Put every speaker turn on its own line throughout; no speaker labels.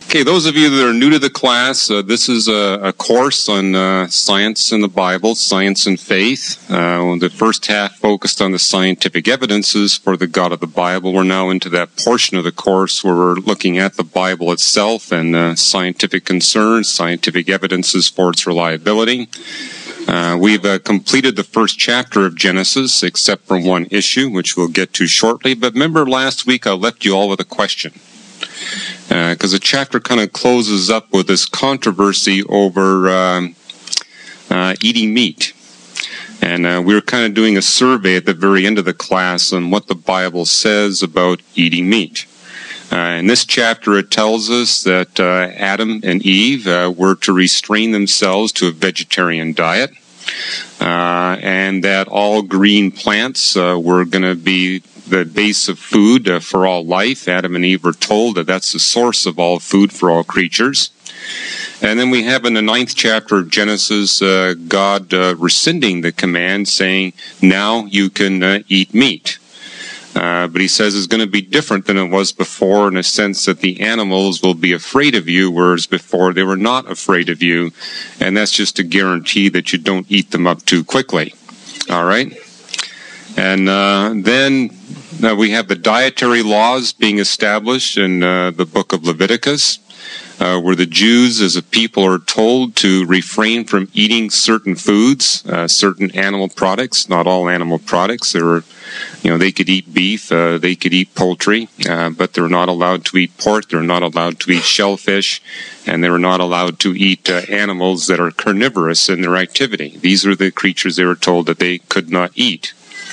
Okay, those of you that are new to the class, this is a course on science and the Bible, science and faith. The first half focused on the scientific evidences for the God of the Bible. We're now into that portion of the course where we're looking at the Bible itself and scientific concerns, scientific evidences for its reliability. We've completed the first chapter of Genesis, except for one issue, which we'll get to shortly. But remember last week I left you all with a question. Because the chapter kind of closes up with this controversy over eating meat. And we were kind of doing a survey at the very end of the class on what the Bible says about eating meat. In this chapter, it tells us that Adam and Eve were to restrain themselves to a vegetarian diet, and that all green plants were going to be the base of food for all life. Adam and Eve were told that that's the source of all food for all creatures. And then we have in the 9th chapter of Genesis, God rescinding the command, saying, now you can eat meat. But he says it's going to be different than it was before, in a sense that the animals will be afraid of you, whereas before they were not afraid of you. And that's just to guarantee that you don't eat them up too quickly. All right? And then we have the dietary laws being established in the book of Leviticus, where the Jews as a people are told to refrain from eating certain foods, certain animal products, not all animal products. They could eat beef, they could eat poultry, but they're not allowed to eat pork, they're not allowed to eat shellfish, and they were not allowed to eat animals that are carnivorous in their activity. These are the creatures they were told that they could not eat.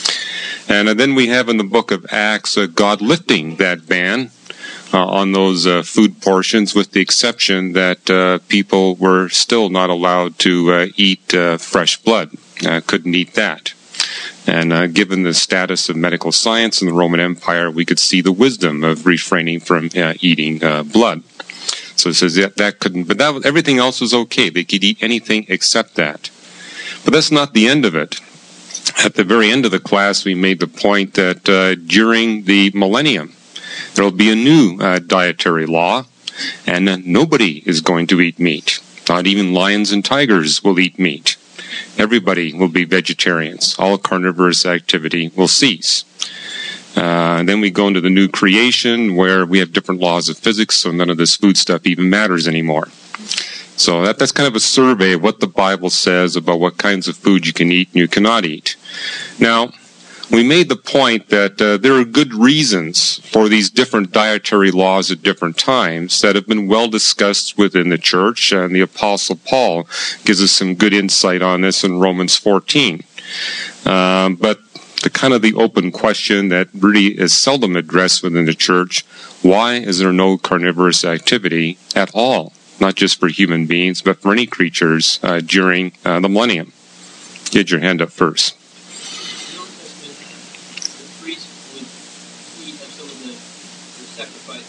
And then we have in the book of Acts God lifting that ban on those food portions, with the exception that people were still not allowed to eat fresh blood, couldn't eat that. And given the status of medical science in the Roman Empire, we could see the wisdom of refraining from eating blood. So it says that couldn't, but everything else was okay. They could eat anything except that. But that's not the end of it. At the very end of the class, we made the point that during the millennium, there will be a new dietary law, and nobody is going to eat meat. Not even lions and tigers will eat meat. Everybody will be vegetarians. All carnivorous activity will cease. Then we go into the new creation, where we have different laws of physics, so none of this food stuff even matters anymore. So that's kind of a survey of what the Bible says about what kinds of food you can eat and you cannot eat. Now, we made the point that there are good reasons for these different dietary laws at different times that have been well discussed within the church, and the Apostle Paul gives us some good insight on this in Romans 14. But the open question that really is seldom addressed within the church, why is there no carnivorous activity at all? Not just for human beings, but for any creatures during the millennium. Get your hand up first.
In the Old Testament, the priest would eat of some of the sacrifice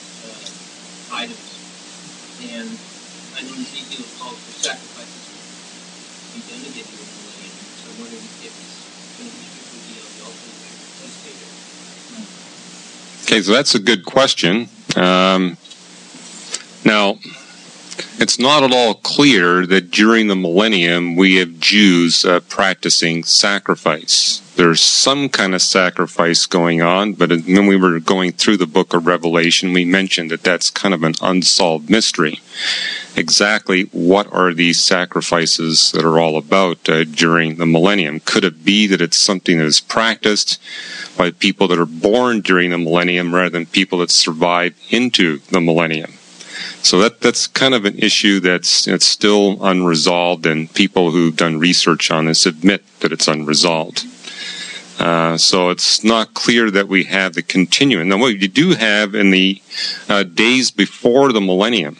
items, and I know Ezekiel calls for sacrifices to be done again during the millennium. So I'm wondering if it's going to be strictly on the altar sacrifice.
Okay, so that's a good question. Now, it's not at all clear that during the millennium we have Jews practicing sacrifice. There's some kind of sacrifice going on, but when we were going through the book of Revelation, we mentioned that that's kind of an unsolved mystery. Exactly what are these sacrifices that are all about during the millennium? Could it be that it's something that is practiced by people that are born during the millennium rather than people that survive into the millennium? So that's kind of an issue it's still unresolved, and people who've done research on this admit that it's unresolved. So it's not clear that we have the continuum. Now, what you do have in the days before the millennium,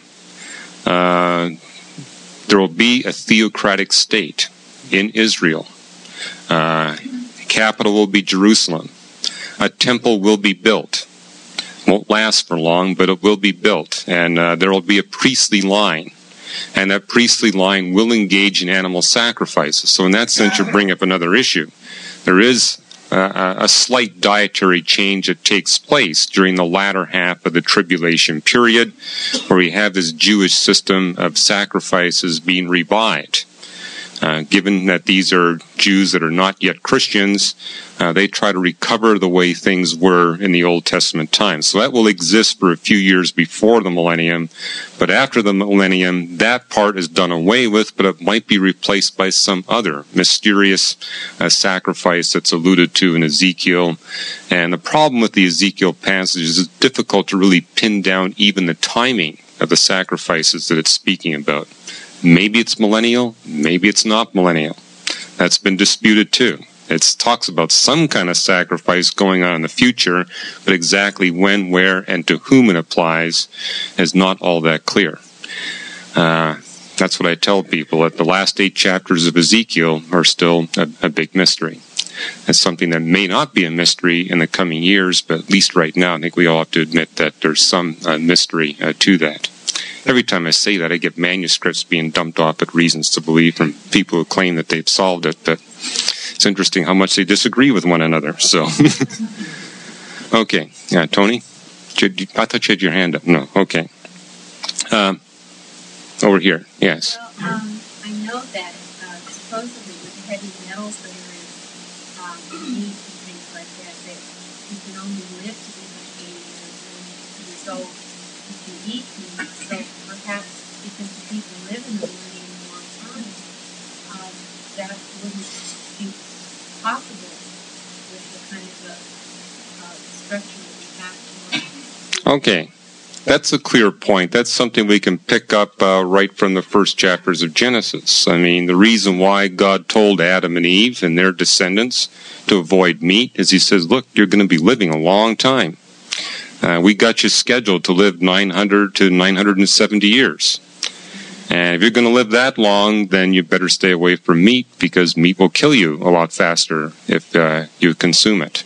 there will be a theocratic state in Israel. Capital will be Jerusalem. A temple will be built. Won't last for long, but it will be built, and there will be a priestly line, and that priestly line will engage in animal sacrifices. So in that sense, you bring up another issue. There is a slight dietary change that takes place during the latter half of the tribulation period, where we have this Jewish system of sacrifices being revived. Given that these are Jews that are not yet Christians, they try to recover the way things were in the Old Testament times. So that will exist for a few years before the millennium, but after the millennium, that part is done away with, but it might be replaced by some other mysterious sacrifice that's alluded to in Ezekiel. And the problem with the Ezekiel passage is it's difficult to really pin down even the timing of the sacrifices that it's speaking about. Maybe it's millennial, maybe it's not millennial. That's been disputed too. It talks about some kind of sacrifice going on in the future, but exactly when, where, and to whom it applies is not all that clear. That's what I tell people, that the last 8 chapters of Ezekiel are still a big mystery. It's something that may not be a mystery in the coming years, but at least right now I think we all have to admit that there's some mystery to that. Every time I say that, I get manuscripts being dumped off at Reasons to Believe from people who claim that they've solved it, but it's interesting how much they disagree with one another. So, okay. Yeah, Tony? I thought you had your hand up. No, okay. Over here, yes.
Well, I know that supposedly with the heavy metals that are in meat and things like that, that you can only live to be like 80 years old if you eat meat. So perhaps because the people live in the millennium a long time, that wouldn't be possible with the kind of structure that we have today.
Okay. That's a clear point. That's something we can pick up right from the first chapters of Genesis. I mean, the reason why God told Adam and Eve and their descendants to avoid meat is he says, look, you're going to be living a long time. We got you scheduled to live 900 to 970 years. And if you're going to live that long, then you better stay away from meat because meat will kill you a lot faster if you consume it.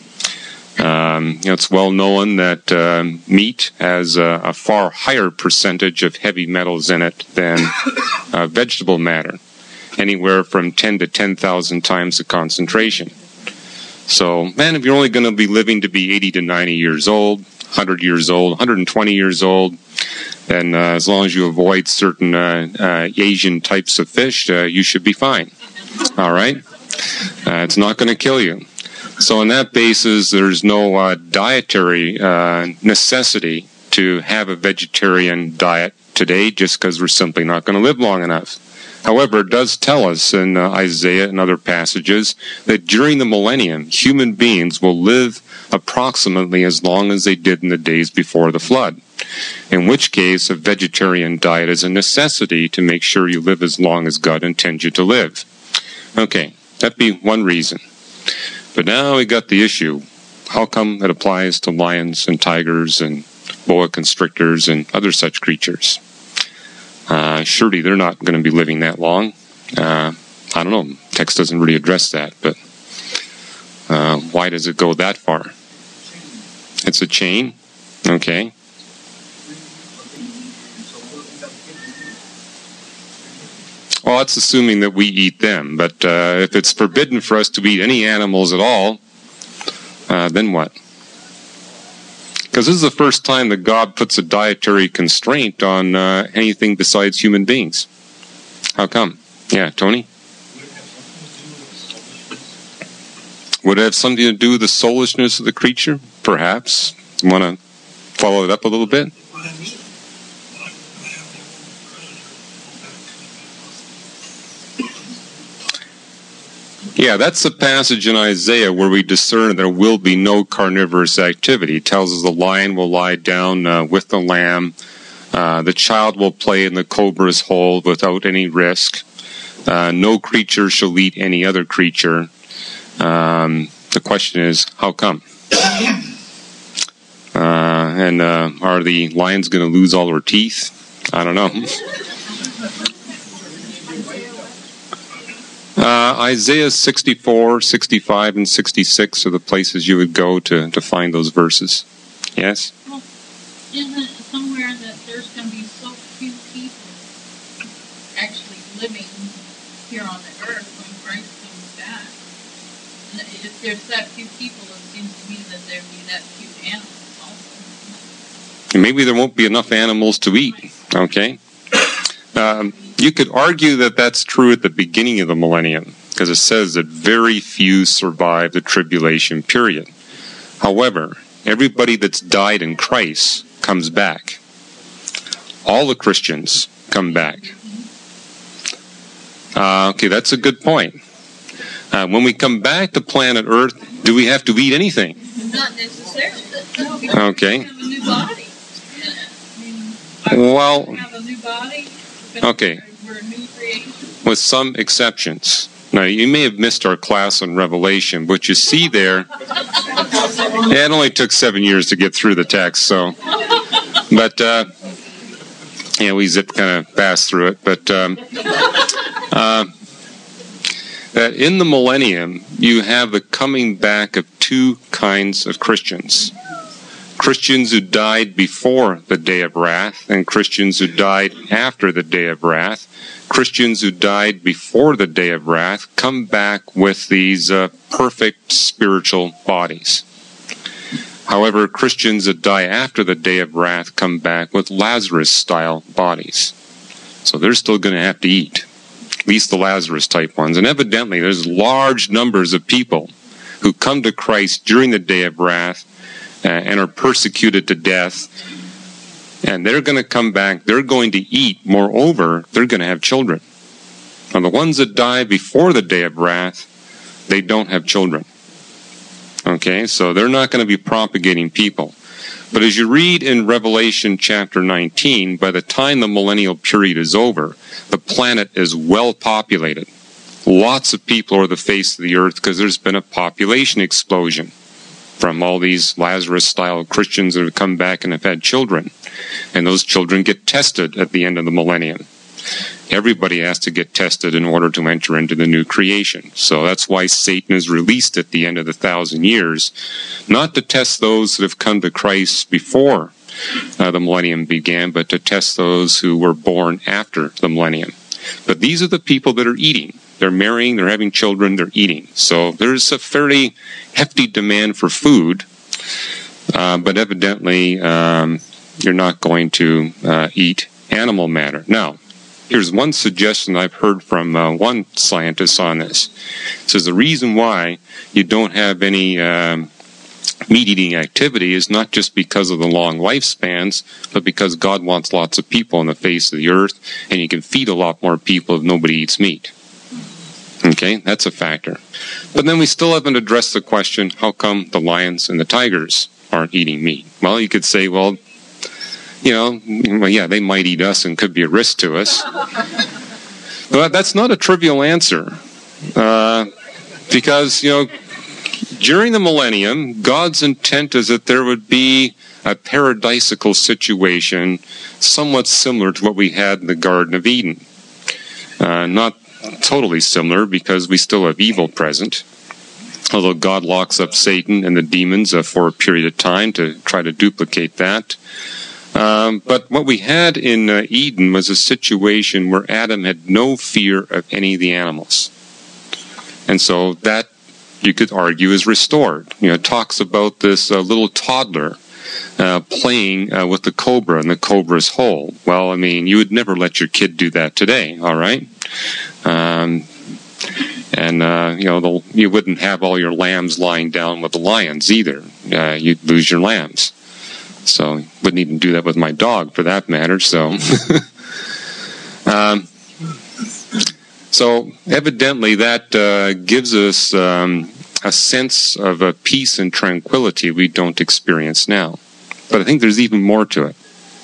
It's well known that meat has a far higher percentage of heavy metals in it than vegetable matter, anywhere from 10 to 10,000 times the concentration. So, man, if you're only going to be living to be 80 to 90 years old, 100 years old, 120 years old, then as long as you avoid certain Asian types of fish, you should be fine. All right? It's not going to kill you. So on that basis, there's no dietary necessity to have a vegetarian diet today just because we're simply not going to live long enough. However, it does tell us in Isaiah and other passages that during the millennium, human beings will live approximately as long as they did in the days before the flood, in which case a vegetarian diet is a necessity to make sure you live as long as God intends you to live. Okay, that'd be one reason. But now we got the issue. How come it applies to lions and tigers and boa constrictors and other such creatures? Surely they're not going to be living that long. I don't know. Text doesn't really address that, but why does it go that far? It's a chain. Okay. Well, that's assuming that we eat them. But if it's forbidden for us to eat any animals at all, then what? Because this is the first time that God puts a dietary constraint on anything besides human beings. How come? Yeah, Tony? Would it have something to do with the soulishness of the creature? Perhaps. You want to follow it up a little bit? Yeah, that's the passage in Isaiah where we discern there will be no carnivorous activity. It tells us the lion will lie down with the lamb. The child will play in the cobra's hole without any risk. No creature shall eat any other creature. The question is, how come? And are the lions going to lose all their teeth? I don't know. Isaiah 64, 65, and 66 are the places you would go to find those verses. Yes?
Well, isn't it somewhere that there's going to be so few people actually living here on the earth when Christ comes back? if there's that few people, it seems to me that there would be that few animals also.
Maybe there won't be enough animals to eat, okay? You could argue that that's true at the beginning of the millennium, because it says that very few survive the tribulation period. However, everybody that's died in Christ comes back. All the Christians come back. Okay, that's a good point. When we come back to planet Earth, do we have to eat anything?
Not necessarily. No, because
Okay.
we have a new body.
Well,
we have a new body.
okay.
We're a new creation.
With some exceptions. Now, you may have missed our class on Revelation, but you see there, it only took 7 years to get through the text, so, but, we kind of fast through it, but, in the millennium, you have the coming back of two kinds of Christians. Christians who died before the day of wrath, and Christians who died after the day of wrath. Christians who died before the day of wrath come back with these perfect spiritual bodies. However, Christians that die after the day of wrath come back with Lazarus-style bodies. So they're still going to have to eat, at least the Lazarus-type ones. And evidently, there's large numbers of people who come to Christ during the day of wrath and are persecuted to death. And they're going to come back, they're going to eat. Moreover, they're going to have children. Now, the ones that die before the day of wrath, they don't have children. Okay, so they're not going to be propagating people. But as you read in Revelation chapter 19, by the time the millennial period is over, the planet is well populated. Lots of people are the face of the earth because there's been a population explosion from all these Lazarus-style Christians that have come back and have had children. And those children get tested at the end of the millennium. Everybody has to get tested in order to enter into the new creation. So that's why Satan is released at the end of the 1,000 years, not to test those that have come to Christ before the millennium began, but to test those who were born after the millennium. But these are the people that are eating. They're marrying, they're having children, they're eating. So there's a fairly hefty demand for food, but evidently you're not going to eat animal matter. Now, here's one suggestion I've heard from one scientist on this. It says the reason why you don't have any meat-eating activity is not just because of the long lifespans, but because God wants lots of people on the face of the earth, and you can feed a lot more people if nobody eats meat. Okay, that's a factor. But then we still haven't addressed the question, how come the lions and the tigers aren't eating meat? Well, you could say, well, they might eat us and could be a risk to us. But that's not a trivial answer. Because, during the millennium, God's intent is that there would be a paradisical situation somewhat similar to what we had in the Garden of Eden. Not totally similar because we still have evil present, although God locks up Satan and the demons for a period of time to try to duplicate that. But what we had in Eden was a situation where Adam had no fear of any of the animals. And so that, you could argue, is restored. It talks about this little toddler playing with the cobra in the cobra's hole. Well, you would never let your kid do that today, all right? You wouldn't have all your lambs lying down with the lions either. You'd lose your lambs. So, wouldn't even do that with my dog, for that matter. So, so evidently that gives us a sense of peace and tranquility we don't experience now. But I think there's even more to it.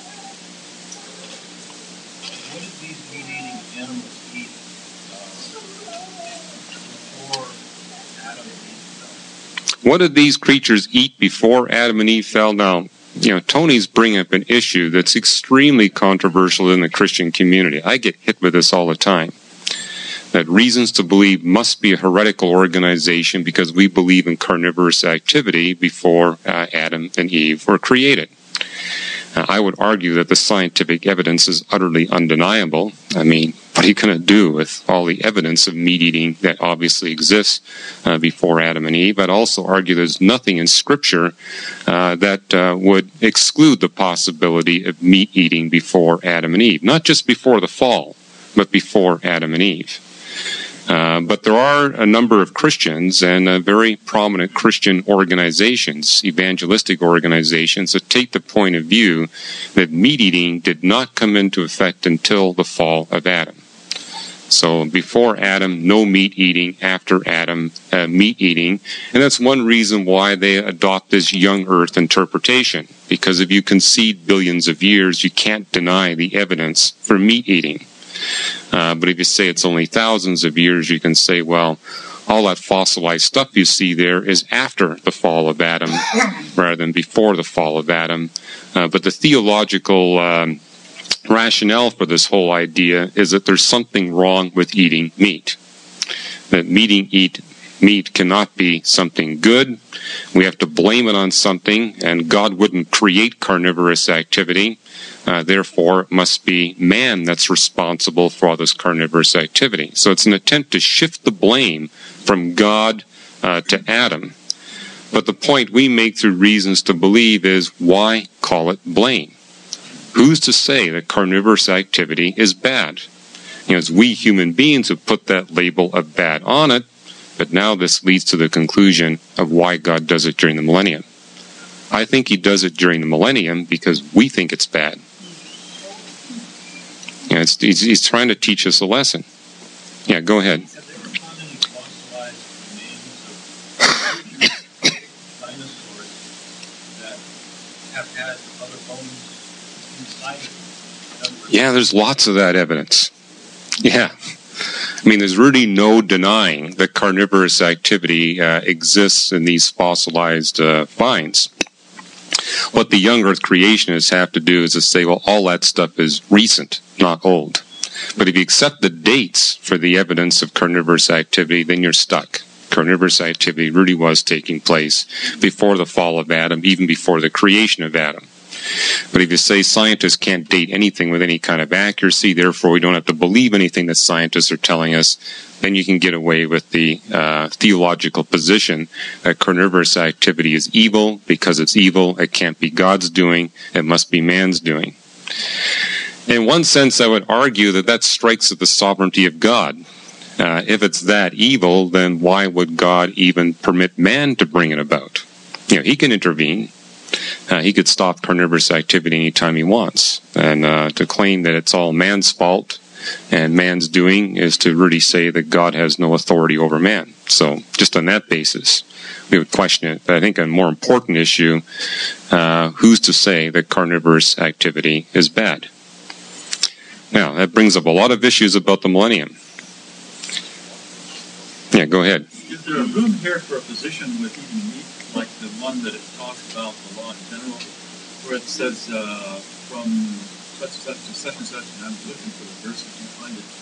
What did these creatures eat before Adam and Eve fell? Now, Tony's bringing up an issue that's extremely controversial in the Christian community. I get hit with this all the time. That Reasons to Believe must be a heretical organization because we believe in carnivorous activity before Adam and Eve were created. I would argue that the scientific evidence is utterly undeniable. what are you going to do with all the evidence of meat eating that obviously exists before Adam and Eve? I'd also argue there's nothing in Scripture that would exclude the possibility of meat eating before Adam and Eve. Not just before the fall, but before Adam and Eve. But there are a number of Christians and very prominent Christian organizations, evangelistic organizations, that take the point of view that meat eating did not come into effect until the fall of Adam. So before Adam, no meat eating. After Adam, meat eating. And that's one reason why they adopt this young earth interpretation. Because if you concede billions of years, you can't deny the evidence for meat eating. But if you say it's only thousands of years, you can say, well, all that fossilized stuff you see there is after the fall of Adam rather than before the fall of Adam. But the theological rationale for this whole idea is that there's something wrong with eating meat. That meat cannot be something good. We have to blame it on something, and God wouldn't create carnivorous activity. Therefore, it must be man that's responsible for all this carnivorous activity. So it's an attempt to shift the blame from God to Adam. But the point we make through Reasons to Believe is, why call it blame? Who's to say that carnivorous activity is bad? It's we human beings who put that label of bad on it, but now this leads to the conclusion of why God does it during the millennium. I think he does it during the millennium because we think it's bad. He's trying to teach us a lesson. Yeah, go ahead.
Have there ever found any fossilized remains of dinosaurs that have had other bones inside of them?
Yeah, there's lots of that evidence. Yeah. I mean, there's really no denying that carnivorous activity exists in these fossilized finds. What the young earth creationists have to do is to say, well, all that stuff is recent, not old. But if you accept the dates for the evidence of carnivorous activity, then you're stuck. Carnivorous activity really was taking place before the fall of Adam, even before the creation of Adam. But if you say scientists can't date anything with any kind of accuracy, therefore we don't have to believe anything that scientists are telling us, then you can get away with the theological position that carnivorous activity is evil. Because it's evil, it can't be God's doing, it must be man's doing. In one sense, I would argue that strikes at the sovereignty of God. If it's that evil, then why would God even permit man to bring it about? He can intervene. He could stop carnivorous activity anytime he wants. And to claim that it's all man's fault and man's doing is to really say that God has no authority over man. So just on that basis, we would question it. But I think a more important issue, who's to say that carnivorous activity is bad? Now, that brings up a lot of issues about the millennium. Yeah, go ahead.
Is there a room here for a position with eating meat, like the one that it talks about the law in general, where it says from such and such to such and such, and I'm looking for the verse, I can't find it.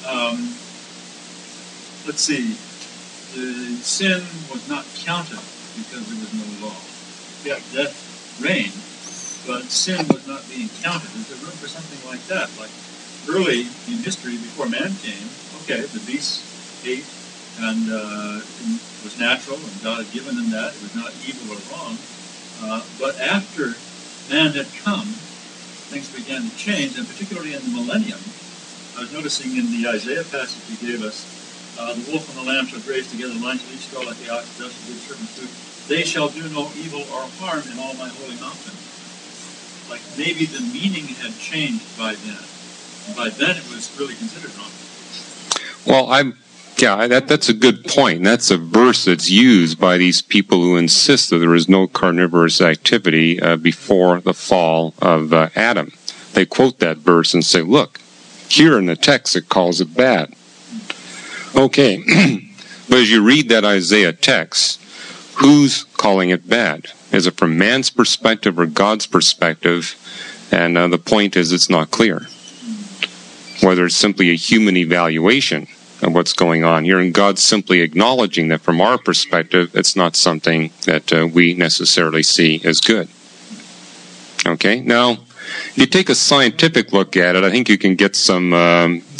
Let's see. The sin was not counted because there was no law. Yeah, death reigned, but sin was not being counted. Is there room for something like that? Like early in history, before man came, okay, the beasts ate, and it was natural, and God had given them that. It was not evil or wrong. But after man had come, things began to change, and particularly in the millennium. I was noticing in the Isaiah passage he gave us, the wolf and the lamb shall graze together, the lion shall each go like the ox, thus shall give servant food. They shall do no evil or harm in all my holy mountain. Like maybe the meaning had changed by then. And by then it was really considered wrong.
Well, that's a good point. That's a verse that's used by these people who insist that there is no carnivorous activity before the fall of Adam. They quote that verse and say, look, here in the text it calls it bad. Okay, but as you read that Isaiah text, who's calling it bad? Is it from man's perspective or God's perspective? And the point is it's not clear. Whether it's simply a human evaluation of what's going on here, and God's simply acknowledging that from our perspective, it's not something that we necessarily see as good. Okay, now, if you take a scientific look at it, I think you can get some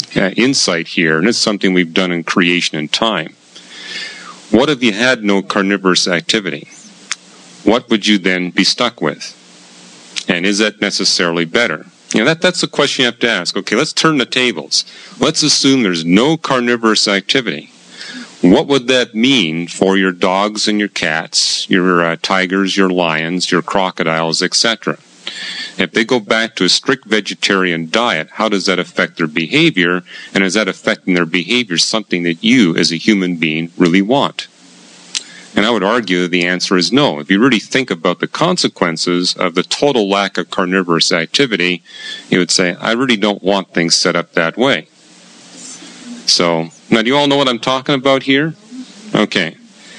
insight here, and it's something we've done in Creation and Time. What if you had no carnivorous activity? What would you then be stuck with? And is that necessarily better? That's the question you have to ask. Okay, let's turn the tables. Let's assume there's no carnivorous activity. What would that mean for your dogs and your cats, your tigers, your lions, your crocodiles, etc.? If they go back to a strict vegetarian diet, how does that affect their behavior? And is that affecting their behavior something that you, as a human being, really want? And I would argue that the answer is no. If you really think about the consequences of the total lack of carnivorous activity, you would say, I really don't want things set up that way. So, now do you all know what I'm talking about here? Okay.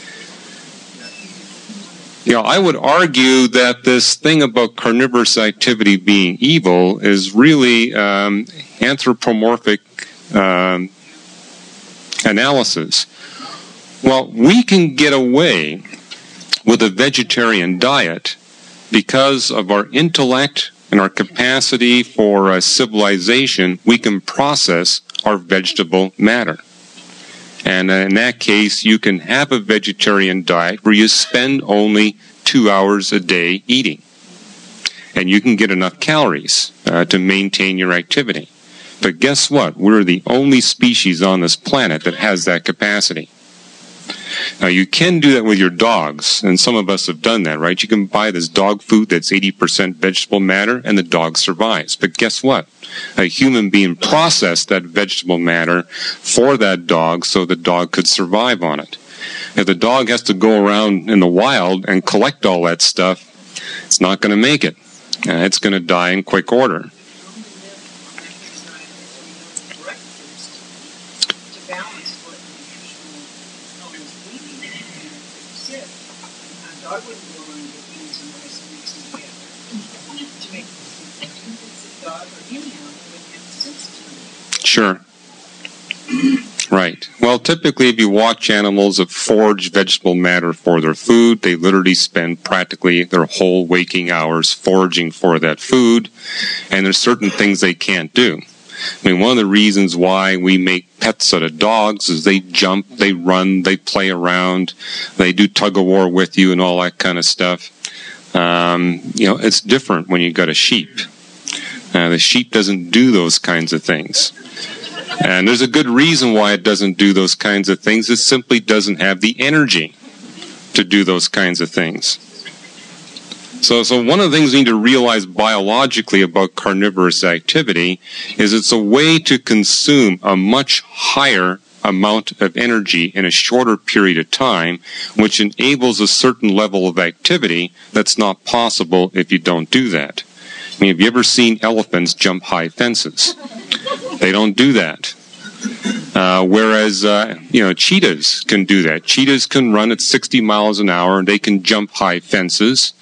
I would argue that this thing about carnivorous activity being evil is really anthropomorphic analysis. Well, we can get away with a vegetarian diet because of our intellect and our capacity for civilization. We can process our vegetable matter. And in that case, you can have a vegetarian diet where you spend only 2 hours a day eating. And you can get enough calories to maintain your activity. But guess what? We're the only species on this planet that has that capacity. Now, you can do that with your dogs, and some of us have done that, right? You can buy this dog food that's 80% vegetable matter, and the dog survives. But guess what? A human being processed that vegetable matter for that dog so the dog could survive on it. If the dog has to go around in the wild and collect all that stuff, it's not going to make it. It's going to die in quick order. Sure. Right. Well, typically if you watch animals that forage vegetable matter for their food, they literally spend practically their whole waking hours foraging for that food, and there's certain things they can't do. I mean, one of the reasons why we make pets out of dogs is they jump, they run, they play around, they do tug-of-war with you and all that kind of stuff. It's different when you got a sheep. The sheep doesn't do those kinds of things. And there's a good reason why it doesn't do those kinds of things. It simply doesn't have the energy to do those kinds of things. So one of the things we need to realize biologically about carnivorous activity is it's a way to consume a much higher amount of energy in a shorter period of time, which enables a certain level of activity that's not possible if you don't do that. I mean, have you ever seen elephants jump high fences? They don't do that. Whereas, cheetahs can do that. Cheetahs can run at 60 miles an hour, and they can jump high fences.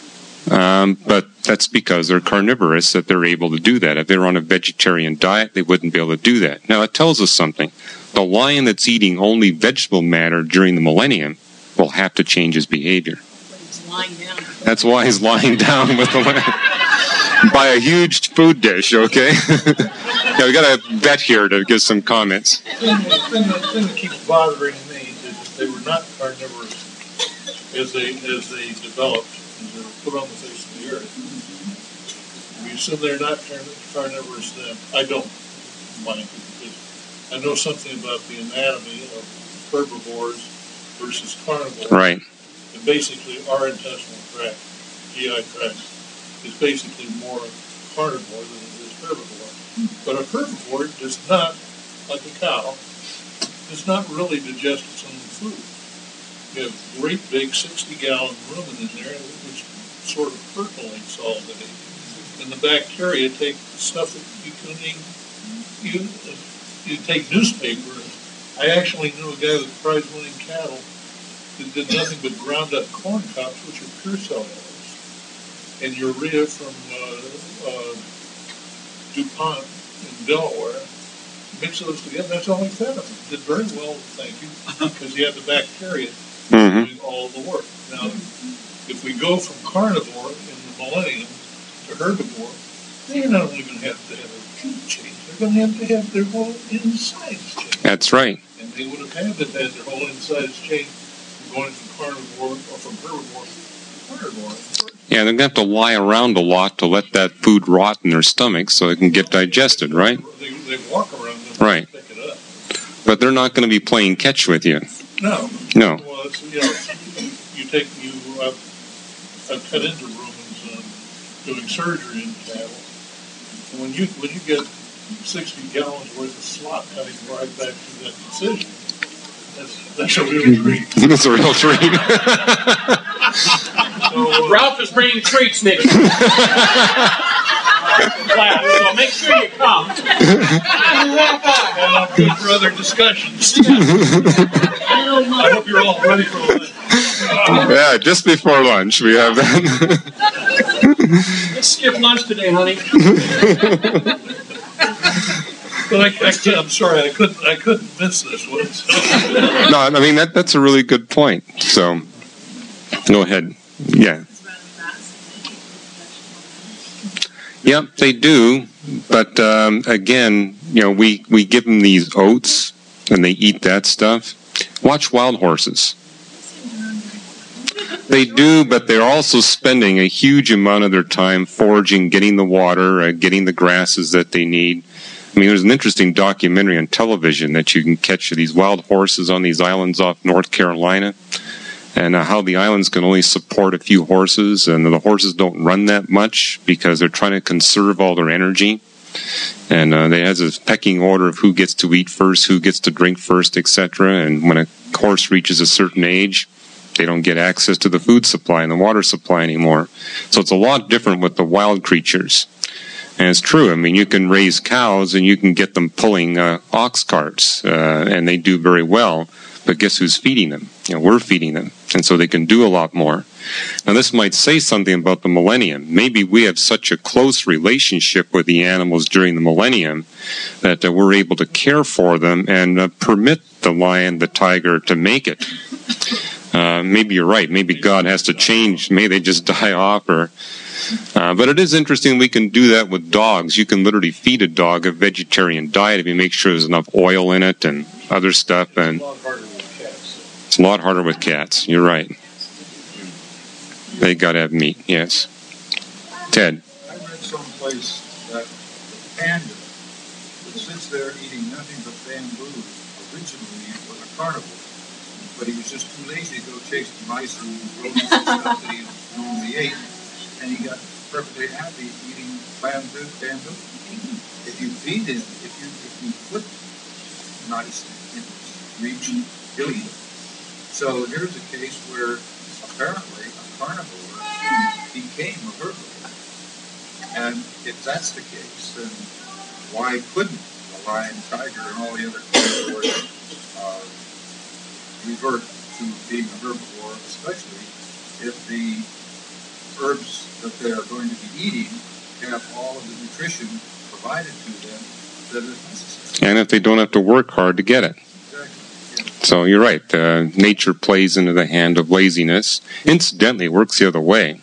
But that's because they're carnivorous that they're able to do that. If they were on a vegetarian diet, they wouldn't be able to do that. Now, it tells us something. The lion that's eating only vegetable matter during the millennium will have to change his behavior. That's why he's lying down with the lion. By a huge food dish, okay? Yeah, we got a vet here to give some comments.
The thing that keeps bothering me is that they were not carnivorous as they developed, as they were put on the face of the earth. We assume they're not carnivorous then. I don't mind it, because I know something about the anatomy of herbivores versus carnivores.
Right.
And basically our intestinal tract, GI tract, is basically more carnivore than it is herbivore. But a herbivore does not, like a cow, does not really digest its own food. You have great big 60-gallon rumen in there, which sort of percolates all day. And the bacteria take stuff that you couldn't even, you take newspaper. I actually knew a guy with prize-winning cattle that did nothing but ground up corn cobs, which are pure cellulose, and urea from DuPont in Delaware. Mix those together, that's all he fed him. Did very well, thank you, because he had the bacteria doing all the work. Now, if we go from carnivore in the millennium to herbivore,
They're not only going to have food change, they're going to have their whole insides change.
That's right.
And they would have had their whole insides change from going from carnivore or from herbivore to carnivore.
Yeah, they're going to have to lie around a lot to let that food rot in their stomachs so it can get digested, right?
They walk around them
right.
and pick it up.
But they're not going to be playing catch with you.
No.
No.
Well, I've cut into ruminants doing surgery in cattle. And when you get 60 gallons worth of slop cutting right back to that incision, that's a real treat.
That's a real treat.
So, Ralph is bringing treats next week. So make sure you come.
And I'm good for other discussions. I hope you're all ready for lunch.
Yeah, just before lunch we have that.
Let's skip lunch today, honey.
But I'm sorry, I couldn't miss this one. So.
No, I mean that's a really good point. So, go ahead. Yeah. Yep, they do. But again, we give them these oats and they eat that stuff. Watch wild horses. They do, but they're also spending a huge amount of their time foraging, getting the water, getting the grasses that they need. I mean, there's an interesting documentary on television that you can catch of these wild horses on these islands off North Carolina, and how the islands can only support a few horses, and the horses don't run that much because they're trying to conserve all their energy. And they have a pecking order of who gets to eat first, who gets to drink first, etc. And when a horse reaches a certain age, they don't get access to the food supply and the water supply anymore. So it's a lot different with the wild creatures. And it's true. I mean, you can raise cows and you can get them pulling ox carts, and they do very well. But guess who's feeding them? We're feeding them. And so they can do a lot more. Now, this might say something about the millennium. Maybe we have such a close relationship with the animals during the millennium that we're able to care for them and permit the lion, the tiger to make it. Maybe you're right. Maybe God has to change. Maybe they just die off. But it is interesting we can do that with dogs. You can literally feed a dog a vegetarian diet if you make sure there's enough oil in it and other stuff. And it's a lot harder with cats. You're right. They got to have meat, yes. Ted.
I read someplace that the panda that sits there eating nothing but bamboo originally was a carnivore. But he was just too lazy to go chase the mice and rodents and stuff that he normally ate. And he got perfectly happy eating bamboo. If you feed him, if you put mice in his reach, he'll eat it. So here's a case where apparently a carnivore became a herbivore. And if that's the case, then why couldn't the lion, tiger, and all the other carnivores revert to being a herbivore, especially if the herbs that they are going to be eating have all of the nutrition provided to them that is necessary.
And if they don't have to work hard to get it.
Exactly. Yeah.
So you're right. Nature plays into the hand of laziness. Incidentally, it works the other way.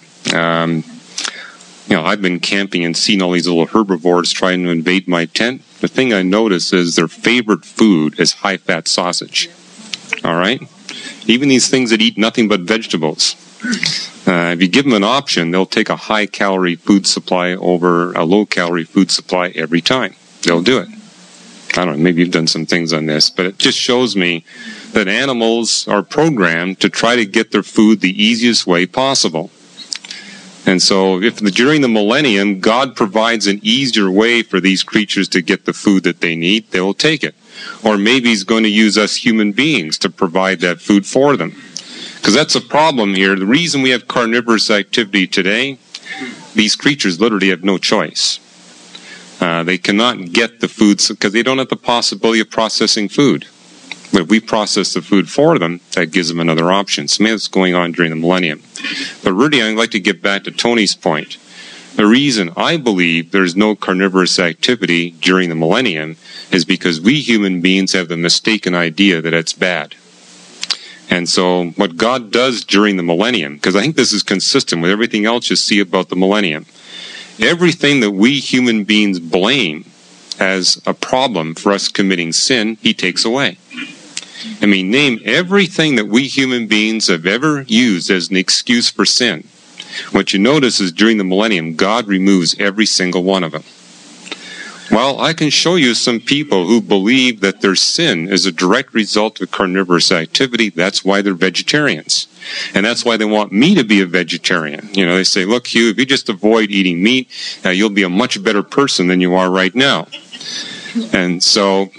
I've been camping and seen all these little herbivores trying to invade my tent. The thing I notice is their favorite food is high-fat sausage. All right? Even these things that eat nothing but vegetables. If you give them an option, they'll take a high-calorie food supply over a low-calorie food supply every time. They'll do it. I don't know, maybe you've done some things on this, but it just shows me that animals are programmed to try to get their food the easiest way possible. And so if during the millennium, God provides an easier way for these creatures to get the food that they need, they will take it. Or maybe he's going to use us human beings to provide that food for them. Because that's a problem here. The reason we have carnivorous activity today, these creatures literally have no choice. They cannot get the food because they don't have the possibility of processing food. But if we process the food for them, that gives them another option. So maybe that's going on during the millennium. But really, I'd like to get back to Tony's point. The reason I believe there's no carnivorous activity during the millennium is because we human beings have the mistaken idea that it's bad. And so what God does during the millennium, because I think this is consistent with everything else you see about the millennium, Everything that we human beings blame as a problem for us committing sin, he takes away. I mean, name everything that we human beings have ever used as an excuse for sin. What you notice is during the millennium, God removes every single one of them. Well, I can show you some people who believe that their sin is a direct result of carnivorous activity. That's why they're vegetarians. And that's why they want me to be a vegetarian. You know, they say, look, Hugh, if you just avoid eating meat, you'll be a much better person than you are right now. And so,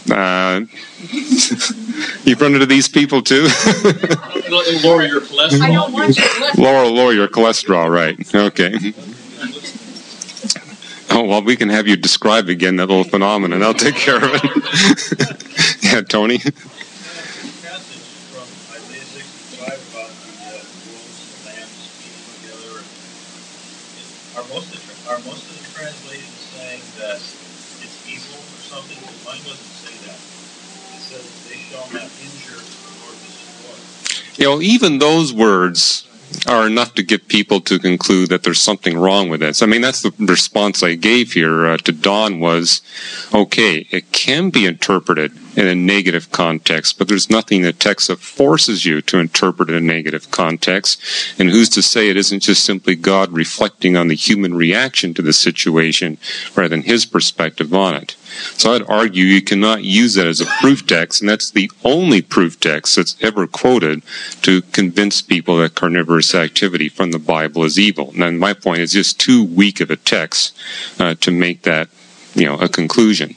you've run into these people too?
It'll lower your cholesterol.
I don't want your cholesterol.
Lower your cholesterol, right. Okay. Oh, well, we can have you describe again that little phenomenon. I'll take care of it. Yeah, Tony?
Passage from Isaiah 65 about the wolves and lambs feeding together. Are most of the translators saying that it's evil or something? Because mine doesn't say that. It says they shall not injure or destroy.
You know, even those words are enough to get people to conclude that there's something wrong with this. I mean, that's the response I gave here to Don was, okay, it can be interpreted in a negative context, but there's nothing in the text that forces you to interpret it in a negative context. And who's to say it isn't just simply God reflecting on the human reaction to the situation rather than his perspective on it? So I'd argue you cannot use that as a proof text, and that's the only proof text that's ever quoted to convince people that carnivorous activity from the Bible is evil. And my point is just too weak of a text to make that, a conclusion.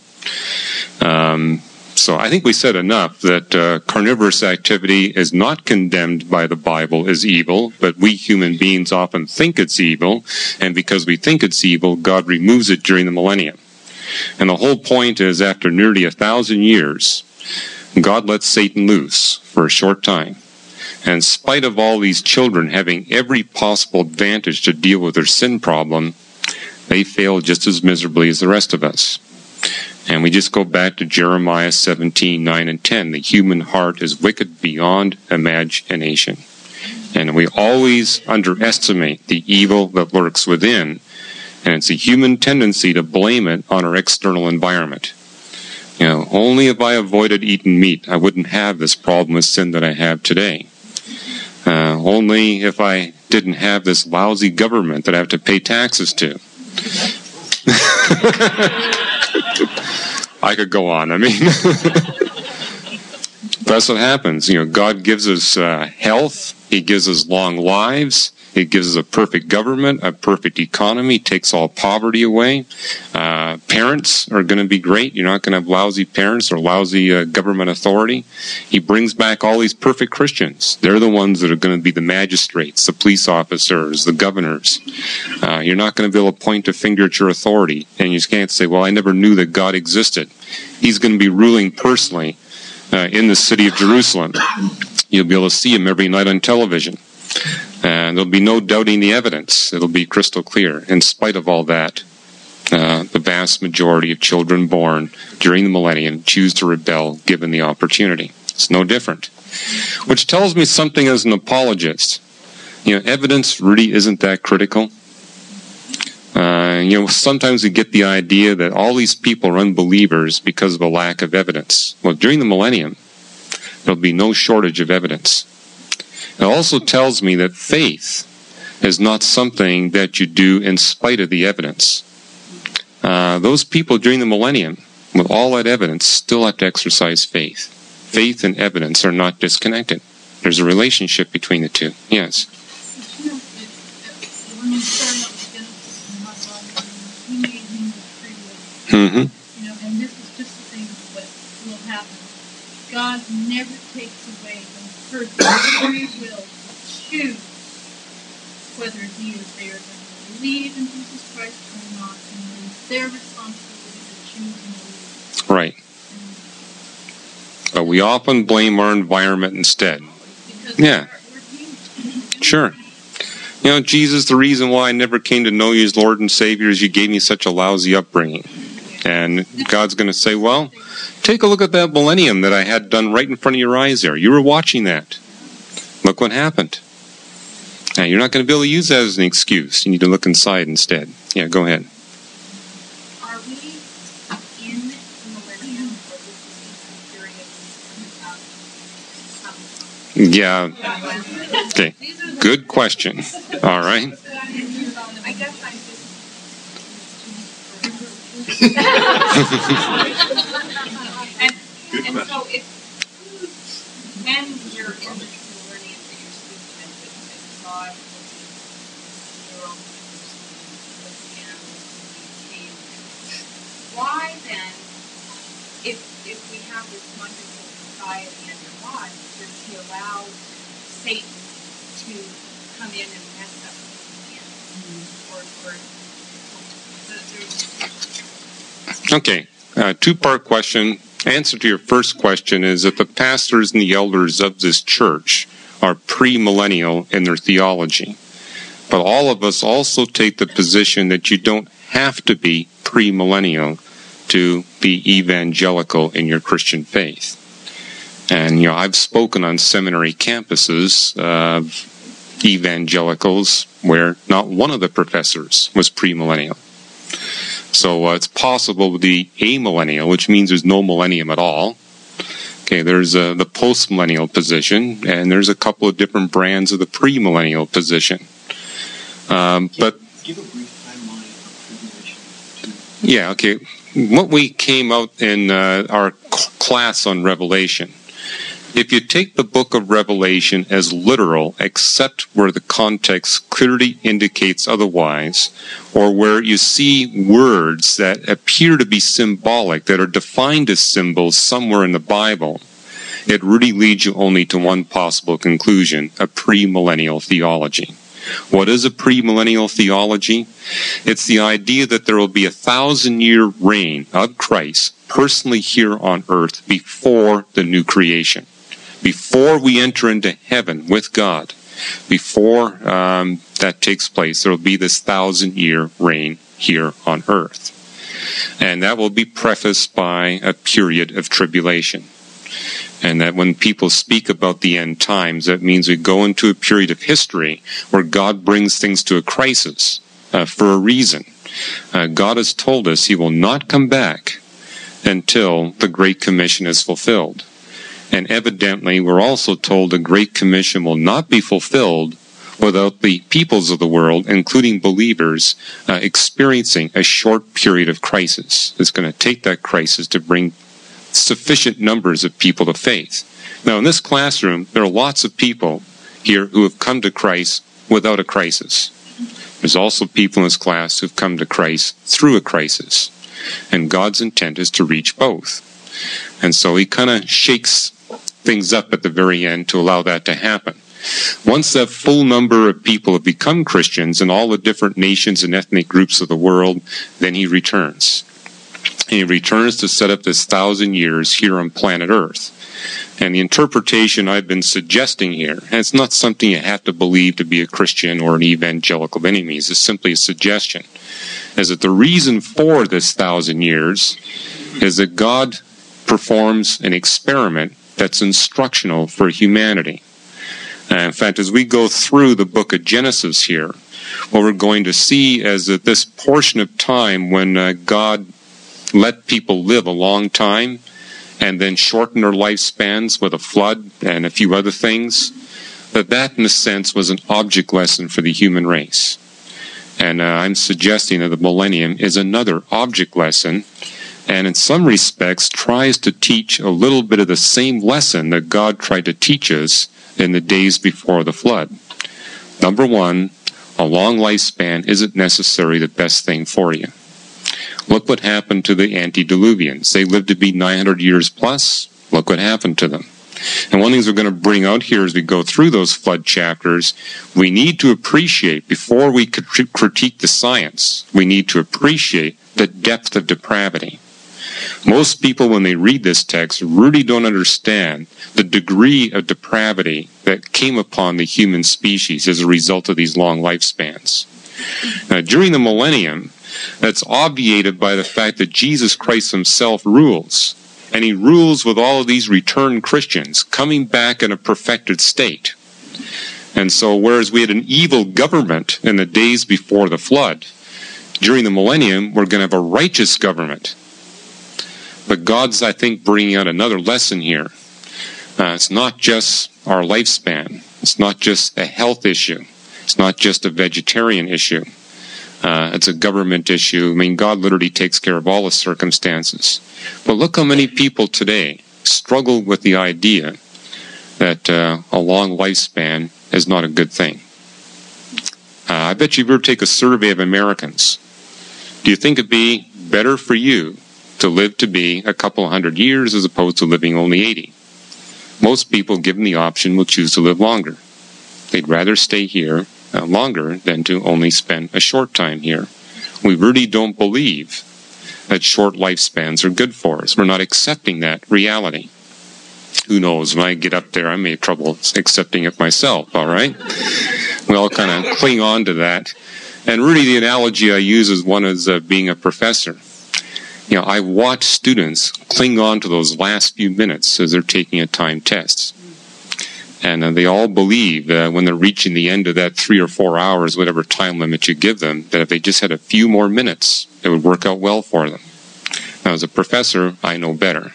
So I think we said enough that carnivorous activity is not condemned by the Bible as evil, but we human beings often think it's evil, and because we think it's evil, God removes it during the millennium. And the whole point is, after nearly 1,000 years, God lets Satan loose for a short time. And in spite of all these children having every possible advantage to deal with their sin problem, they fail just as miserably as the rest of us. And we just go back to Jeremiah 17:9 and 10. The human heart is wicked beyond imagination. And we always underestimate the evil that lurks within. And it's a human tendency to blame it on our external environment. Only if I avoided eating meat, I wouldn't have this problem with sin that I have today. Only if I didn't have this lousy government that I have to pay taxes to. I could go on. That's what happens. God gives us health. He gives us long lives. He gives us a perfect government, a perfect economy, takes all poverty away. Parents are going to be great. You're not going to have lousy parents or lousy government authority. He brings back all these perfect Christians. They're the ones that are going to be the magistrates, the police officers, the governors. You're not going to be able to point a finger at your authority, and you just can't say, well, I never knew that God existed. He's going to be ruling personally in the city of Jerusalem. You'll be able to see him every night on television. And there'll be no doubting the evidence. It'll be crystal clear. In spite of all that, the vast majority of children born during the millennium choose to rebel given the opportunity. It's no different. Which tells me something as an apologist. Evidence really isn't that critical. Sometimes we get the idea that all these people are unbelievers because of a lack of evidence. Well, during the millennium, there'll be no shortage of evidence. It also tells me that faith is not something that you do in spite of the evidence. Those people during the millennium, with all that evidence, still have to exercise faith. Faith and evidence are not disconnected. There's a relationship between the two. Yes?
When we started out with Genesis and how God made him with free will.
Mm-hmm.
And this is just the thing what will happen. God never takes away the person's free will to choose whether he or they are going to believe in Jesus Christ or not, and it's their responsibility to choose and believe.
Right. But we often blame our environment instead. Yeah. Sure. Jesus, the reason why I never came to know you as Lord and Savior is you gave me such a lousy upbringing. And God's going to say, well, take a look at that millennium that I had done right in front of your eyes there. You were watching that. Look what happened. Now, you're not going to be able to use that as an excuse. You need to look inside instead. Yeah, go ahead.
Are we in the millennium, or this is a period
Yeah. Okay. Good question. All right.
I guess I'm and so it's when you're in the millennium that you're speaking of, that God will be your own person, why then, if we have this wonderful society under God, does He allow Satan to come in and mess up the
Okay, two-part question. Answer to your first question is that the pastors and the elders of this church are premillennial in their theology. But all of us also take the position that you don't have to be premillennial to be evangelical in your Christian faith. And, I've spoken on seminary campuses of evangelicals where not one of the professors was premillennial. So it's possible to be amillennial, which means there's no millennium at all. Okay, there's the postmillennial position, and there's a couple of different brands of the premillennial position. But
give a brief timeline of tribulation.
Yeah, okay. What we came out in our class on Revelation. If you take the book of Revelation as literal, except where the context clearly indicates otherwise, or where you see words that appear to be symbolic, that are defined as symbols somewhere in the Bible, it really leads you only to one possible conclusion, a premillennial theology. What is a premillennial theology? It's the idea that there will be a 1,000-year reign of Christ personally here on earth before the new creation. Before we enter into heaven with God, before that takes place, there will be this 1,000-year reign here on earth. And that will be prefaced by a period of tribulation. And that when people speak about the end times, that means we go into a period of history where God brings things to a crisis for a reason. God has told us He will not come back until the Great Commission is fulfilled. And evidently, we're also told the Great Commission will not be fulfilled without the peoples of the world, including believers, experiencing a short period of crisis. It's going to take that crisis to bring sufficient numbers of people to faith. Now, in this classroom, there are lots of people here who have come to Christ without a crisis. There's also people in this class who've come to Christ through a crisis. And God's intent is to reach both. And so He kind of shakes things up at the very end to allow that to happen. Once that full number of people have become Christians in all the different nations and ethnic groups of the world, then He returns. And He returns to set up this 1,000 years here on planet Earth. And the interpretation I've been suggesting here, and it's not something you have to believe to be a Christian or an evangelical by any means, it's simply a suggestion, is that the reason for this 1,000 years is that God performs an experiment that's instructional for humanity. In fact, as we go through the book of Genesis here, what we're going to see is that this portion of time when God let people live a long time and then shorten their lifespans with a flood and a few other things, that in a sense was an object lesson for the human race. And I'm suggesting that the millennium is another object lesson, and in some respects tries to teach a little bit of the same lesson that God tried to teach us in the days before the flood. Number one, a long lifespan isn't necessarily the best thing for you. Look what happened to the antediluvians. They lived to be 900 years plus. Look what happened to them. And one of the things we're going to bring out here as we go through those flood chapters, we need to appreciate, before we critique the science, we need to appreciate the depth of depravity. Most people, when they read this text, really don't understand the degree of depravity that came upon the human species as a result of these long lifespans. During the millennium, that's obviated by the fact that Jesus Christ Himself rules. And He rules with all of these returned Christians coming back in a perfected state. And so whereas we had an evil government in the days before the flood, during the millennium, we're going to have a righteous government. But God's, I think, bringing out another lesson here. It's not just our lifespan. It's not just a health issue. It's not just a vegetarian issue. It's a government issue. I mean, God literally takes care of all the circumstances. But look how many people today struggle with the idea that a long lifespan is not a good thing. I bet you if you ever take a survey of Americans, do you think it'd be better for you to live to be a couple hundred years as opposed to living only 80? Most people, given the option, will choose to live longer. They'd rather stay here longer than to only spend a short time here. We really don't believe that short lifespans are good for us. We're not accepting that reality. Who knows, when I get up there, I may have trouble accepting it myself, all right? We all kind of cling on to that. And really the analogy I use is one as being a professor. You know, I watch students cling on to those last few minutes as they're taking a timed test. And they all believe when they're reaching the end of that 3 or 4 hours, whatever time limit you give them, that if they just had a few more minutes, it would work out well for them. Now, as a professor, I know better.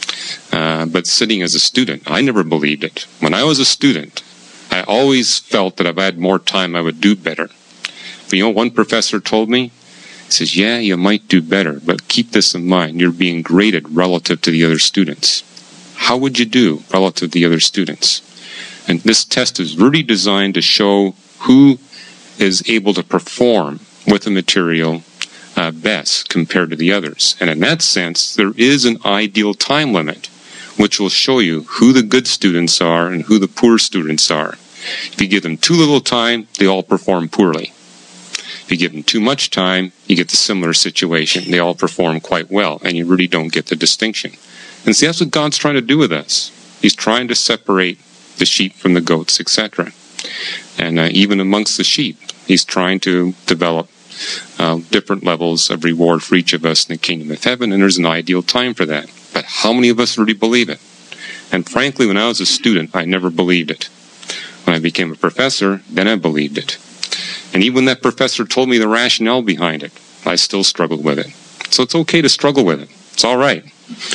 But sitting as a student, I never believed it. When I was a student, I always felt that if I had more time, I would do better. But you know, one professor told me, he says, yeah, you might do better, but keep this in mind. You're being graded relative to the other students. How would you do relative to the other students? And this test is really designed to show who is able to perform with the material best compared to the others. And in that sense, there is an ideal time limit, which will show you who the good students are and who the poor students are. If you give them too little time, they all perform poorly. If you give them too much time, you get the similar situation. They all perform quite well, and you really don't get the distinction. And see, that's what God's trying to do with us. He's trying to separate the sheep from the goats, etc. And even amongst the sheep, He's trying to develop different levels of reward for each of us in the kingdom of heaven, and there's an ideal time for that. But how many of us really believe it? And frankly, when I was a student, I never believed it. When I became a professor, then I believed it. And even when that professor told me the rationale behind it, I still struggled with it. So it's okay to struggle with it. It's all right.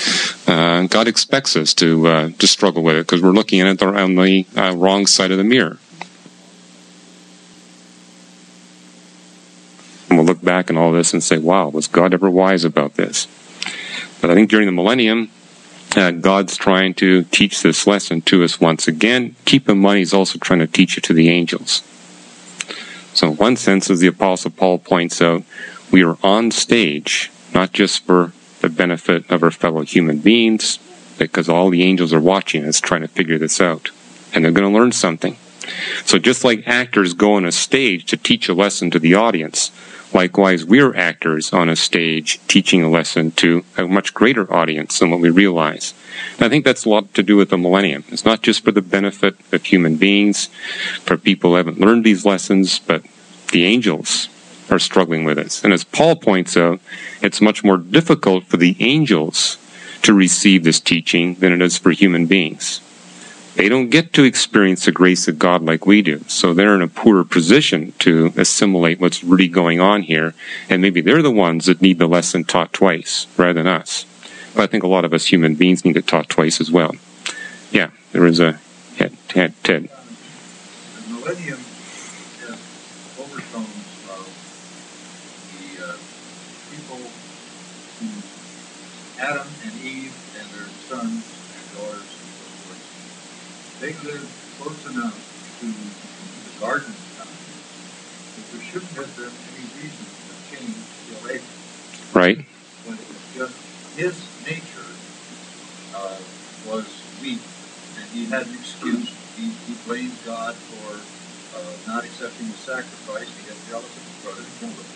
God expects us to struggle with it because we're looking at it on the wrong side of the mirror. And we'll look back on all this and say, wow, was God ever wise about this? But I think during the millennium, God's trying to teach this lesson to us once again. Keep in mind, He's also trying to teach it to the angels. So in one sense, as the Apostle Paul points out, we are on stage, not just for the benefit of our fellow human beings, because all the angels are watching us trying to figure this out. And they're going to learn something. So just like actors go on a stage to teach a lesson to the audience, likewise, we're actors on a stage teaching a lesson to a much greater audience than what we realize. And I think that's a lot to do with the millennium. It's not just for the benefit of human beings, for people who haven't learned these lessons, but the angels are struggling with us. And as Paul points out, it's much more difficult for the angels to receive this teaching than it is for human beings. They don't get to experience the grace of God like we do, so they're in a poorer position to assimilate what's really going on here, and maybe they're the ones that need the lesson taught twice rather than us. But I think a lot of us human beings need it taught twice as well. Yeah, there is a... Yeah, Ted.
The millennium has overtones of the people who Adam and Eve and their sons and daughters and so forth, they lived close enough to the garden time that there shouldn't have been any reason for change till April.
Right.
But it was just his nature was weak, and he had an excuse. He blamed God for not accepting the sacrifice. He got jealous of his brother and killed him.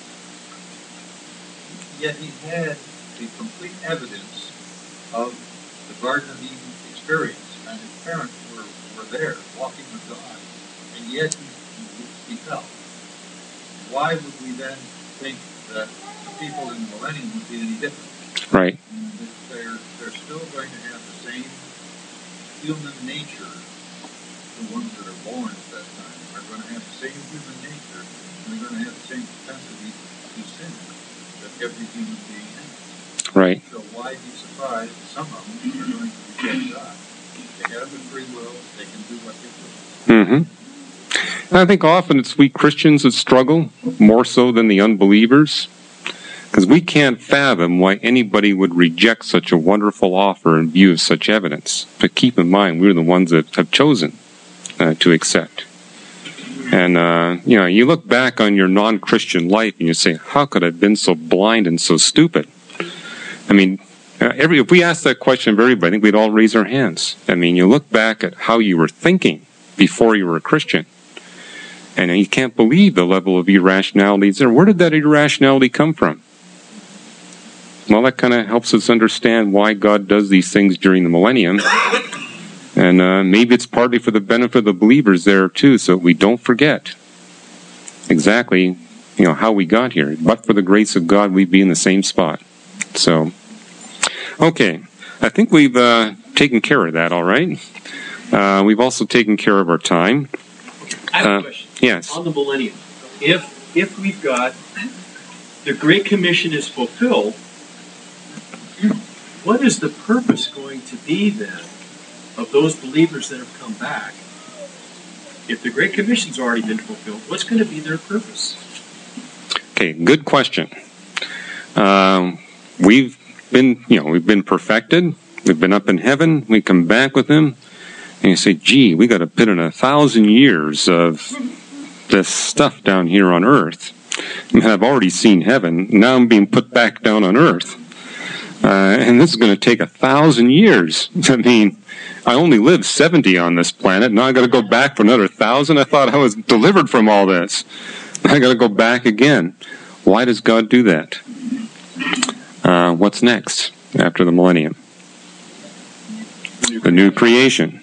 Yet he had the complete evidence of the Garden of Eden experience, and his parents were there, walking with God, and yet he fell. Why would we then think that the people in the millennium would be any different?
Right.
They're still going to have the same human nature the ones that are born at that time are going to have the same human nature, and they're going to have the same propensity to sin that every human being has.
Right.
So why be surprised that some of them are going to reject God? They have the free will. They can do what they will.
Mm-hmm. I think often it's we Christians that struggle more so than the unbelievers, because we can't fathom why anybody would reject such a wonderful offer in view of such evidence. But keep in mind, we're the ones that have chosen to accept. And, you look back on your non-Christian life and you say, how could I have been so blind and so stupid? I mean, if we asked that question of everybody, I think we'd all raise our hands. I mean, you look back at how you were thinking before you were a Christian, and you can't believe the level of irrationality there. Where did that irrationality come from? Well, that kind of helps us understand why God does these things during the millennium. And maybe it's partly for the benefit of the believers there, too, so we don't forget exactly, how we got here. But for the grace of God, we'd be in the same spot. So, okay. I think we've taken care of that, all right? We've also taken care of our time.
I have a question.
Yes.
On the millennium, if we've got the Great Commission is fulfilled, what is the purpose going to be then of those believers that have come back? If the Great Commission's already been fulfilled, what's going to be their purpose?
Okay, good question. We've been perfected. We've been up in heaven. We come back with Him, and you say, "Gee, we got to put in 1,000 years of this stuff down here on earth. I mean, I've already seen heaven. Now I'm being put back down on earth, and this is going to take 1,000 years. I mean, I only lived 70 on this planet. Now I got to go back for another 1,000. I thought I was delivered from all this. I got to go back again. Why does God do that? What's next after the millennium? The new creation.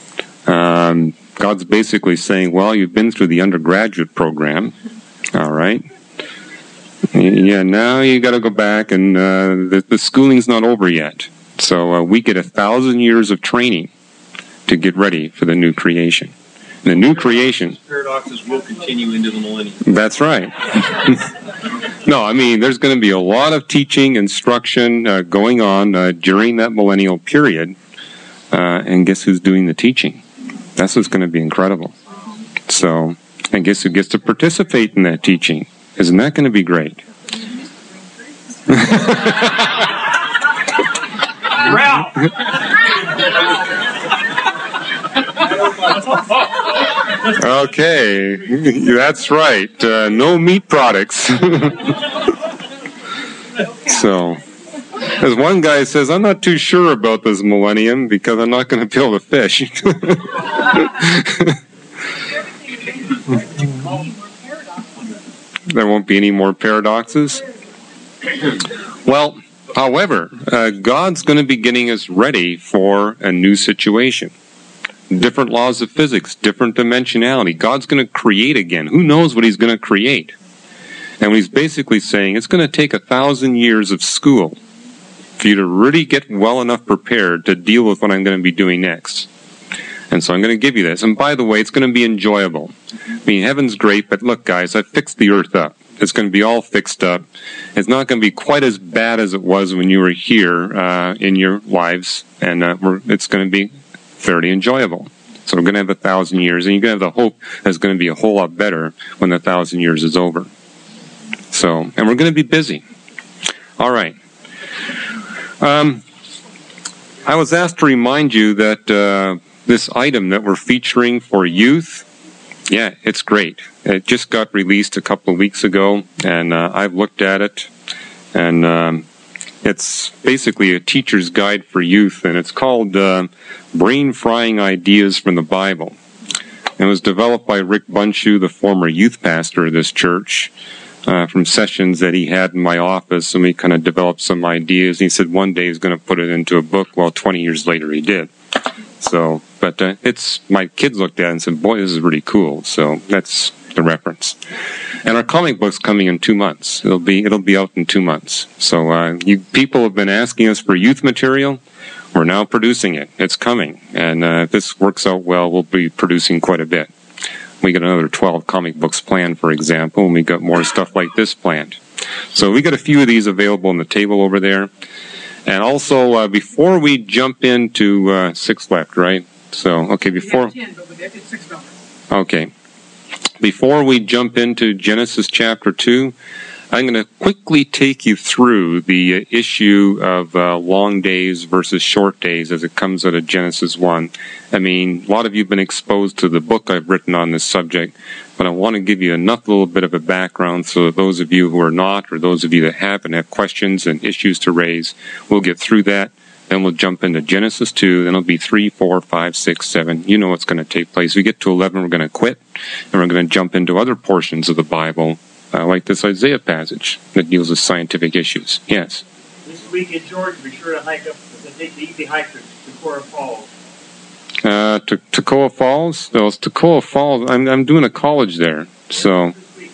God's basically saying, well, you've been through the undergraduate program, all right? Yeah, now you got to go back, and the schooling's not over yet. So we get 1,000 years of training to get ready for the new creation. The new creation.
Paradoxes will continue into the millennium.
That's right. No, I mean, there's going to be a lot of teaching, instruction going on during that millennial period. And guess who's doing the teaching? That's what's going to be incredible. So, and guess who gets to participate in that teaching? Isn't that going to be great? Okay, that's right. No meat products. So, as one guy says, I'm not too sure about this millennium because I'm not going to be able to fish. There won't be any more paradoxes. Well, however, God's going to be getting us ready for a new situation. Different laws of physics, different dimensionality. God's going to create again. Who knows what He's going to create? And what He's basically saying, it's going to take 1,000 years of school for you to really get well enough prepared to deal with what I'm going to be doing next. And so I'm going to give you this. And by the way, it's going to be enjoyable. I mean, heaven's great, but look, guys, I fixed the earth up. It's going to be all fixed up. It's not going to be quite as bad as it was when you were here in your lives. And it's going to be fairly enjoyable. So we're going to have 1,000 years, and you're going to have the hope that it's going to be a whole lot better when the 1,000 years is over. So, and we're going to be busy. All right. I was asked to remind you that this item that we're featuring for youth, yeah, it's great. It just got released a couple of weeks ago, and I've looked at it, and it's basically a teacher's guide for youth, and it's called Brain Frying Ideas from the Bible. It was developed by Rick Bunshu, the former youth pastor of this church, from sessions that he had in my office, and we kind of developed some ideas. And he said one day he's going to put it into a book. Well, 20 years later he did. So, but it's my kids looked at it and said, boy, this is really cool. So that's the reference. And our comic book's coming in 2 months. It'll be out in 2 months. So you people have been asking us for youth material. We're now producing it. It's coming. And if this works out well, we'll be producing quite a bit. We got another 12 comic books planned, for example, and we got more stuff like this planned. So we got a few of these available on the table over there. And also, before we jump into 6 left, right? So, okay, before...
We have 10, but we did $6.
Okay. Before we jump into Genesis chapter 2, I'm going to quickly take you through the issue of long days versus short days as it comes out of Genesis 1. I mean, a lot of you have been exposed to the book I've written on this subject, but I want to give you enough little bit of a background so that those of you who are not, or those of you that have and have questions and issues to raise, we'll get through that. Then we'll jump into Genesis 2, then it'll be 3, 4, 5, 6, 7. You know what's going to take place. We get to 11, we're going to quit, and we're going to jump into other portions of the Bible, like this Isaiah passage that deals with scientific issues. Yes?
This week in Georgia, be sure to hike up the easy hike to Toccoa Falls.
Toccoa Falls? Well, it's Toccoa Falls. I'm doing a college there, so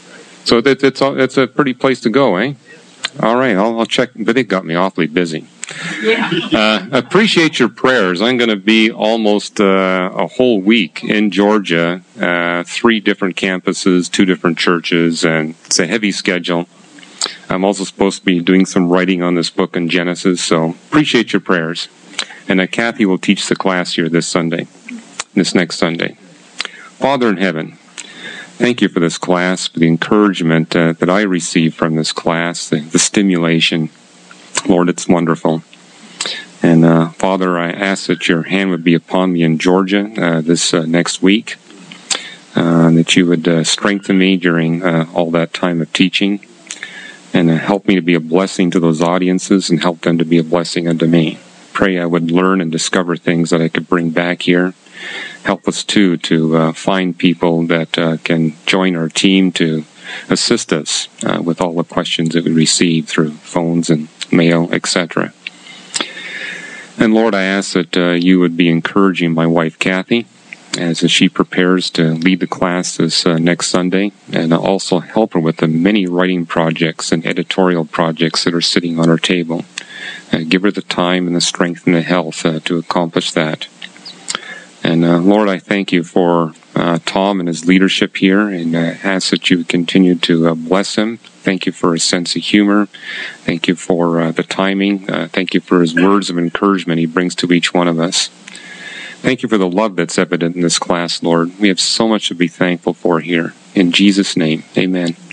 it's a pretty place to go, eh? All right, I'll check, but they got me awfully busy.
Yeah.
Appreciate your prayers. I'm going to be almost a whole week in Georgia, 3 different campuses, 2 different churches, and it's a heavy schedule. I'm also supposed to be doing some writing on this book in Genesis, so appreciate your prayers. And Kathy will teach the class here this next Sunday. Father in heaven, thank you for this class, for the encouragement that I received from this class, the stimulation. Lord, it's wonderful. And Father, I ask that your hand would be upon me in Georgia this next week, that you would strengthen me during all that time of teaching, and help me to be a blessing to those audiences and help them to be a blessing unto me. Pray I would learn and discover things that I could bring back here. Help us, too, to find people that can join our team to assist us with all the questions that we receive through phones and mail, etc. And Lord, I ask that you would be encouraging my wife, Kathy, as she prepares to lead the class this next Sunday, and also help her with the many writing projects and editorial projects that are sitting on her table. Give her the time and the strength and the health to accomplish that. And Lord, I thank you for Tom and his leadership here, and ask that you continue to bless him. Thank you for his sense of humor. Thank you for the timing. Thank you for his words of encouragement he brings to each one of us. Thank you for the love that's evident in this class, Lord. We have so much to be thankful for here. In Jesus' name, amen.